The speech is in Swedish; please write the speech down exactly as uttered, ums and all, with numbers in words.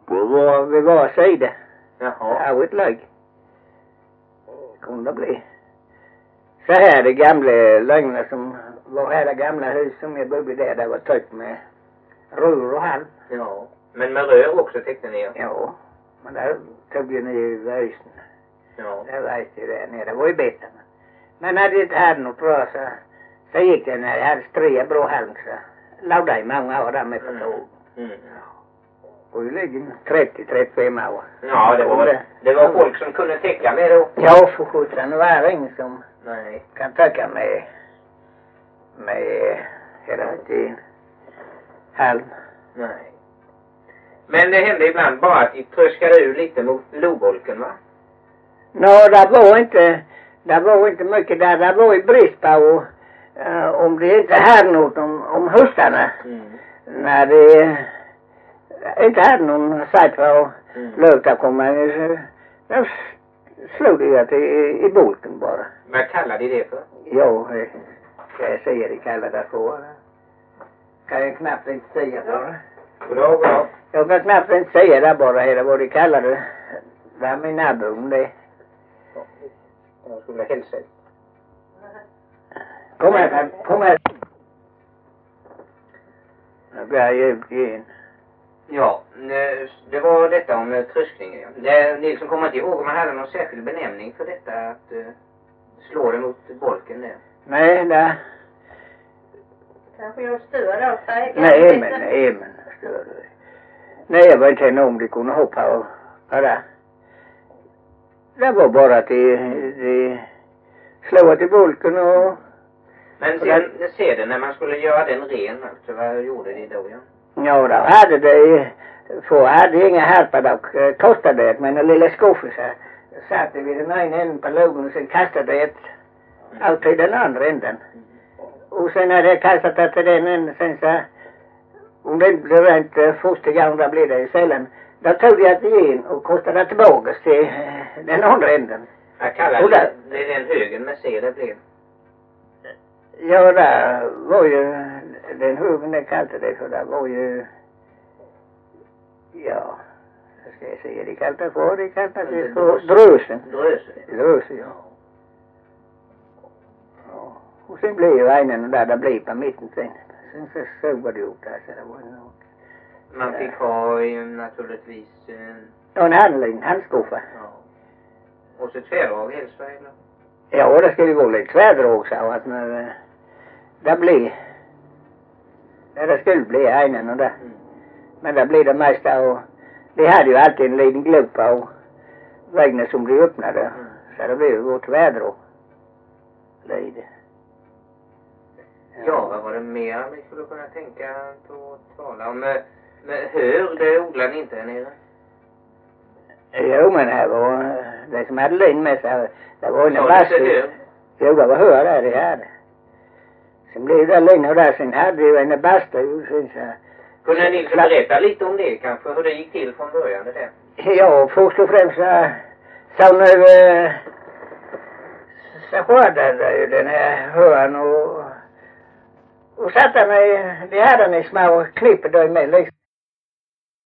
på var, vid var sida. Jaha. Av ett lägg. Kunde bli. Så här det gamla lögner som var här det gamla hus som jag bodde där. Det var tryckt med rör och halm. Ja. Men med rör också täckte ni? Ja. Men där tog ju ni väsen. Ja. Det väste ju där nere. Det var ju bättre. Men när det inte hade något bra så, så gick det när jag hade stria bra halm så låg det i många år där med på tåg. Mm. Mm. Och det ligger trettio till trettiofem år. Ja, det var, det, det var folk som kunde täcka med då. Ja, för sjutton. Det var ingen som Nej. kan täcka med med hela tiden halm. Nej. Men det hände ibland bara att de tröskade ur lite mot lobolken, va? Nå, det var inte det var inte mycket där. Det var ju brist på uh, om det inte hade något om, om höstarna. Mm. När det inte hade någon sajt på mm. löta komma. Då slog det till i, i bolken bara. Vad kallar de det för? Jo, ska jag säga det kallar det för. Kan jag knappt inte säga bara. Goddag, goddag. Jag kan knappt inte säga det bara. Det vad de kallar det. Det är min nabon det. Jag skulle hälsa. Kom här, kom här. Nu blir jag ut igen. Ja, det var detta om tröskningen. Det, Nilsson kommer inte ihåg om man hade någon särskild benämning för detta att uh, slå det mot bolken där. Nej, det... Kanske jag stör av sig. Nej, men, nej, men stör du. Nej, jag var inte om de kunde hoppa och bara. Det var bara att de, de slog till bolken och... Men sen ser det när man skulle göra den ren, alltså, vad gjorde de då, ja? Ja, då hade det, för hade inga härpar dock, kostade det, men en lilla skuffe så satte vi den ena änden på logen och sen kastade det alltid den andra änden. Och sen när jag kastat det till den änden, sen så, om det inte blev rent första gången, då blev det ju sällan. Då tog jag det igen och kostade tillbaka till den andra änden. Jag kallar det, det är den högen med C det blev. Ja, det var ju den högen det kallade det för det var ju ja, vad ska jag säga, det kallade det för, det kallade det för drösen. Drösen? Drösen, ja. Ja. Och sen blev ju einen där, det blev på mitten sen. Sen så såg det ut där så det var nog. Man fick ha ju naturligtvis... Eh... Ja, en handling, handskuffa. Ja. Och så tvärdrag helst, eller? Ja, det skulle gå lite tvärdrag så att när det blir när det skulle bli einen och det. Mm. Men det blir det mesta och det hade ju alltid en liten glöp på väggen som de öppnade. Mm. Så det blev ju vårt tvärdrag. Lite. Ja. ja, vad var det mer vi skulle kunna tänka på att tala om? Med, med hör, det odlar ni inte här nere? Jo, men här var det som hade lin med sig. Det var en bastu. Jo, det var hör där det hade. Sen blev det lin och där sen hade vi en bastu. Kunde ni berätta lite om det kanske? Hur det gick till från början det där? Ja, först och främst så, så nu så skördade ju den här hörn och och satte mig, det hade ni små klippet då med liksom.